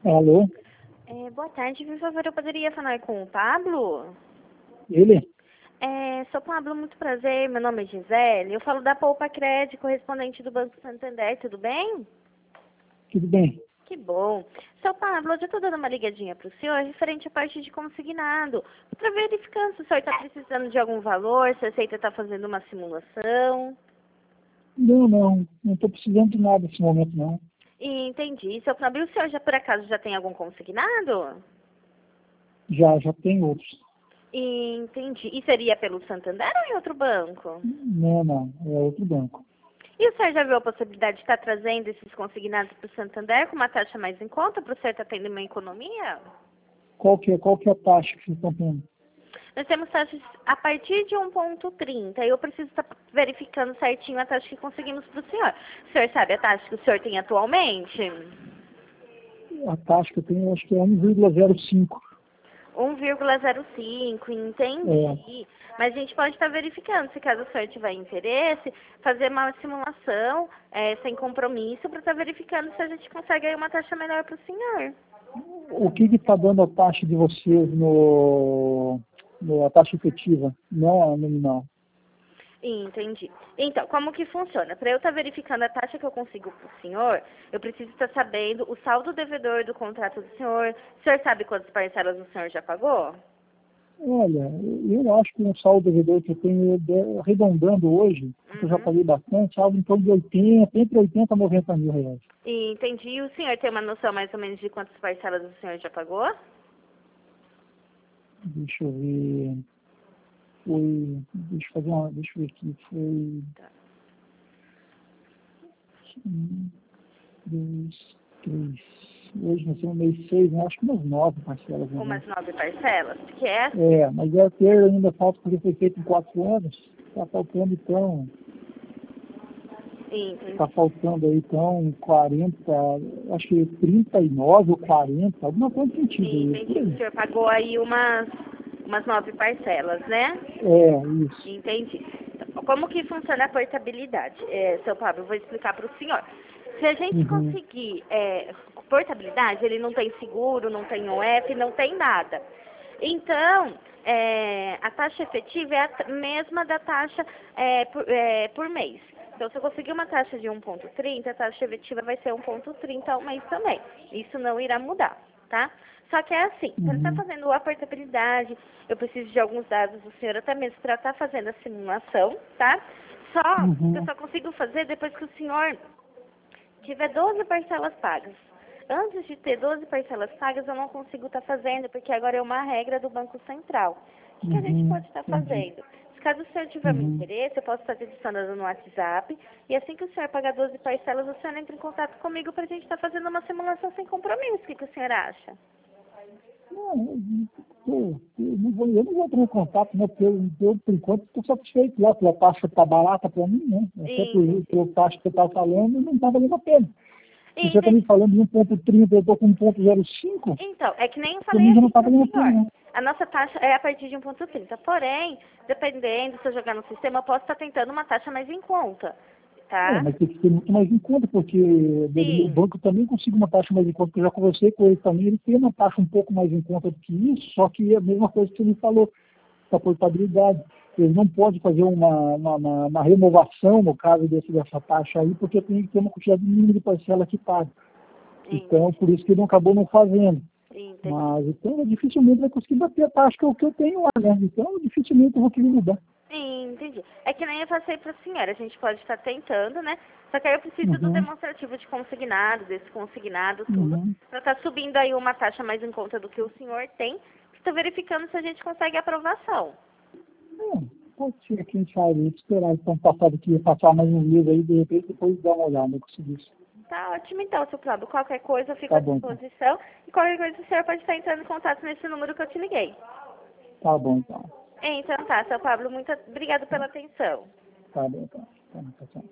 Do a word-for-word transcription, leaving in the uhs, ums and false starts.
Alô? É, boa tarde, por favor, eu poderia falar com o Pablo? Ele? É, sou Pablo, muito prazer, meu nome é Gisele, eu falo da Poupa Crédito, correspondente do Banco Santander, tudo bem? Tudo bem? Que bom. Seu Pablo, hoje eu estou dando uma ligadinha para o senhor referente à parte de consignado, para verificando se o senhor está precisando de algum valor, se a Receita está fazendo uma simulação. Não, não. Não estou precisando de nada nesse momento, não. E entendi. Seu Pablo, o senhor já por acaso já tem algum consignado? Já, já tem outros. E entendi. E seria pelo Santander ou em outro banco? Não, não. É outro banco. E o senhor já viu a possibilidade de estar trazendo esses consignados para o Santander com uma taxa mais em conta para o senhor estar tendo uma economia? Qual que é, qual que é a taxa que vocês estão tendo? Nós temos taxas a partir de um ponto trinta. Eu preciso estar verificando certinho a taxa que conseguimos para o senhor. O senhor sabe a taxa que o senhor tem atualmente? A taxa que eu tenho, eu acho que é um vírgula zero cinco. um vírgula zero cinco, entendi. É. Mas a gente pode estar verificando, se caso o senhor tiver interesse, fazer uma simulação é, sem compromisso para estar verificando se a gente consegue aí uma taxa melhor para o senhor. O que está dando a taxa de vocês no, no a taxa efetiva, não a nominal? Entendi. Então, como que funciona? Para eu estar verificando a taxa que eu consigo para o senhor, eu preciso estar sabendo o saldo devedor do contrato do senhor. O senhor sabe quantas parcelas o senhor já pagou? Olha, eu acho que um saldo devedor que eu tenho, de- arredondando hoje, porque eu já Uhum. paguei bastante, algo em torno de oitenta, entre oitenta a noventa mil reais. Entendi. E o senhor tem uma noção mais ou menos de quantas parcelas o senhor já pagou? Deixa eu ver. Foi. Deixa eu fazer uma. Deixa eu ver aqui. Foi. Um, dois, três. Hoje nós temos mês seis, né? Acho que umas nove parcelas. Né? Umas nove parcelas? Que é? É, mas é ter ainda falta porque foi feito em quatro anos. Está faltando então. Entendi. Está faltando aí então quarenta, acho que trinta e nove ou quarenta, alguma coisa no sentido aí. Entendi. O senhor pagou aí umas, umas nove parcelas, né? É, isso. Entendi. Então, como que funciona a portabilidade? É, seu Pablo, eu vou explicar para o senhor. Se a gente Uhum. conseguir é, portabilidade, ele não tem seguro, não tem O F, não tem nada. Então, é, a taxa efetiva é a mesma da taxa é, por, é, por mês. Então, se eu conseguir uma taxa de um ponto trinta, a taxa efetiva vai ser um ponto trinta ao mês também. Isso não irá mudar, tá? Só que é assim, para estar Uhum. fazendo a portabilidade, eu preciso de alguns dados do senhor até mesmo para estar fazendo a simulação, tá? Só que eu Uhum. só consigo fazer depois que o senhor tiver doze parcelas pagas. Antes de ter doze parcelas pagas, eu não consigo estar fazendo, porque agora é uma regra do Banco Central. O que, que a gente Uhum. pode estar Entendi. fazendo? Se caso o senhor tiver um Uhum. interesse, eu posso fazer adicionando no WhatsApp, e assim que o senhor pagar doze parcelas, o senhor entra em contato comigo para a gente estar fazendo uma simulação sem compromisso. O que, que o senhor acha? Não, eu, eu, não vou, eu não vou entrar em contato, né? Porque eu, eu por enquanto, estou satisfeito lá, pela taxa que está barata para mim, né? Até por, Entendi. pela taxa que você está falando, não está valendo a pena. Se você está me Entendi. falando de um ponto trinta, eu estou com um ponto zero cinco, Então, é que nem eu para falei mim já não assim está para o valendo a pena, senhor. né? A nossa taxa é a partir de um ponto trinta. Porém, dependendo se eu jogar no sistema, eu posso estar tentando uma taxa mais em conta, É, tá? mas tem que ter muito mais em conta, porque o Sim. banco também consegue uma taxa mais em conta, porque eu já conversei com ele também, ele tem uma taxa um pouco mais em conta do que isso, só que é a mesma coisa que ele falou, da portabilidade. Ele não pode fazer uma, uma, uma, uma renovação, no caso desse, dessa taxa aí, porque tem que ter uma quantidade mínima de parcela que paga. Então, Entendi. por isso que ele não acabou não fazendo. Entendi. Mas, então, dificilmente vai conseguir bater a taxa que eu, que eu tenho lá, né? Então, dificilmente eu vou querer mudar. Entendi. É que nem eu passei para a senhora. A gente pode estar tentando, né? Só que aí eu preciso do Uhum, demonstrativo de consignado, desse consignado, tudo, uhum. para estar subindo aí uma taxa mais em conta do que o senhor tem, está verificando se a gente consegue aprovação. É, pode ser que a gente vai esperar então passar aqui, passar mais um mês aí, de repente depois dar uma olhada, né, conseguir isso. Tá ótimo então, seu Cláudio. Qualquer coisa eu fico Tá à bom então. disposição. E qualquer coisa o senhor pode estar entrando em contato nesse número que eu te liguei. Tá bom então. Então tá, seu Pablo, muito obrigado pela atenção. Tá bom então. Tá, tá, tá.